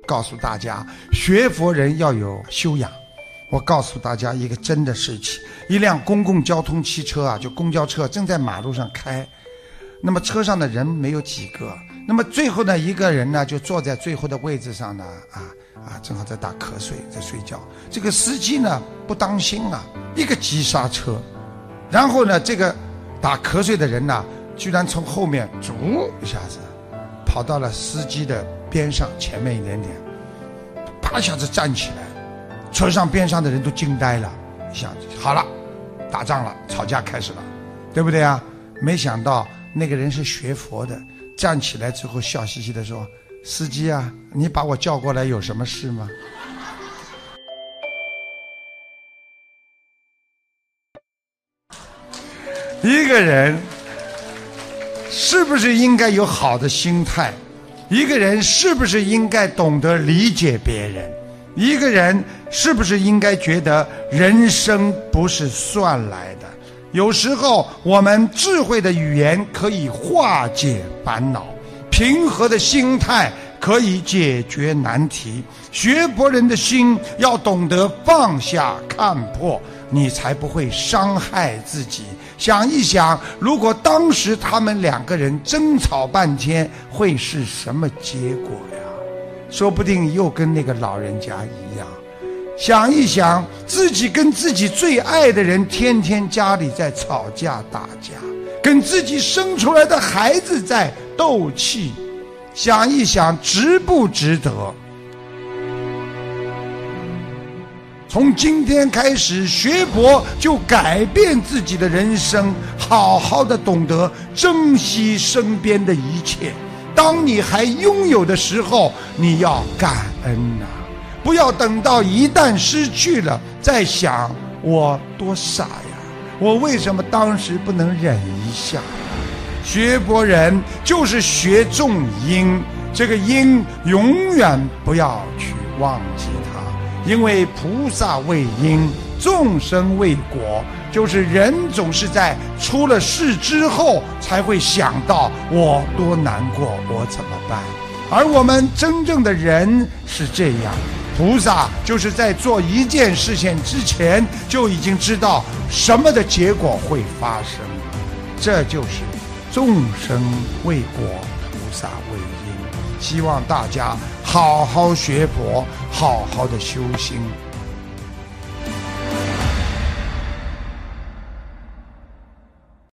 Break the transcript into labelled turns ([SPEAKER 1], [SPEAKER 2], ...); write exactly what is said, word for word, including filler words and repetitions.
[SPEAKER 1] 告诉大家，学佛人要有修养。我告诉大家一个真的事情，一辆公共交通汽车啊，就公交车正在马路上开，那么车上的人没有几个，那么最后呢，一个人呢就坐在最后的位置上呢，啊啊，正好在打瞌睡，在睡觉。这个司机呢不当心啊，一个急刹车，然后呢，这个打瞌睡的人呢，居然从后面逐一下子跑到了司机的边上前面一点点，啪一下子站起来。车上边上的人都惊呆了，想好了，打仗了，吵架开始了，对不对啊？没想到那个人是学佛的，站起来之后笑嘻嘻的说：“司机啊，你把我叫过来有什么事吗？”一个人是不是应该有好的心态？一个人是不是应该懂得理解别人？一个人是不是应该觉得人生不是算来的？有时候我们智慧的语言可以化解烦恼，平和的心态可以解决难题。学佛人的心要懂得放下看破，你才不会伤害自己。想一想，如果当时他们两个人争吵半天，会是什么结果呀？说不定又跟那个老人家一样。想一想，自己跟自己最爱的人天天家里在吵架打架，跟自己生出来的孩子在斗气，想一想值不值得？从今天开始学佛，就改变自己的人生，好好的懂得珍惜身边的一切。当你还拥有的时候，你要感恩啊，不要等到一旦失去了再想我多傻呀，我为什么当时不能忍一下？学佛人就是学种因，这个因永远不要去忘记它，因为菩萨为因，众生为果，就是人总是在出了事之后才会想到我多难过，我怎么办？而我们真正的人是这样，菩萨就是在做一件事情之前就已经知道什么的结果会发生，这就是众生为果，菩萨为因。希望大家好好学佛，好好的修心。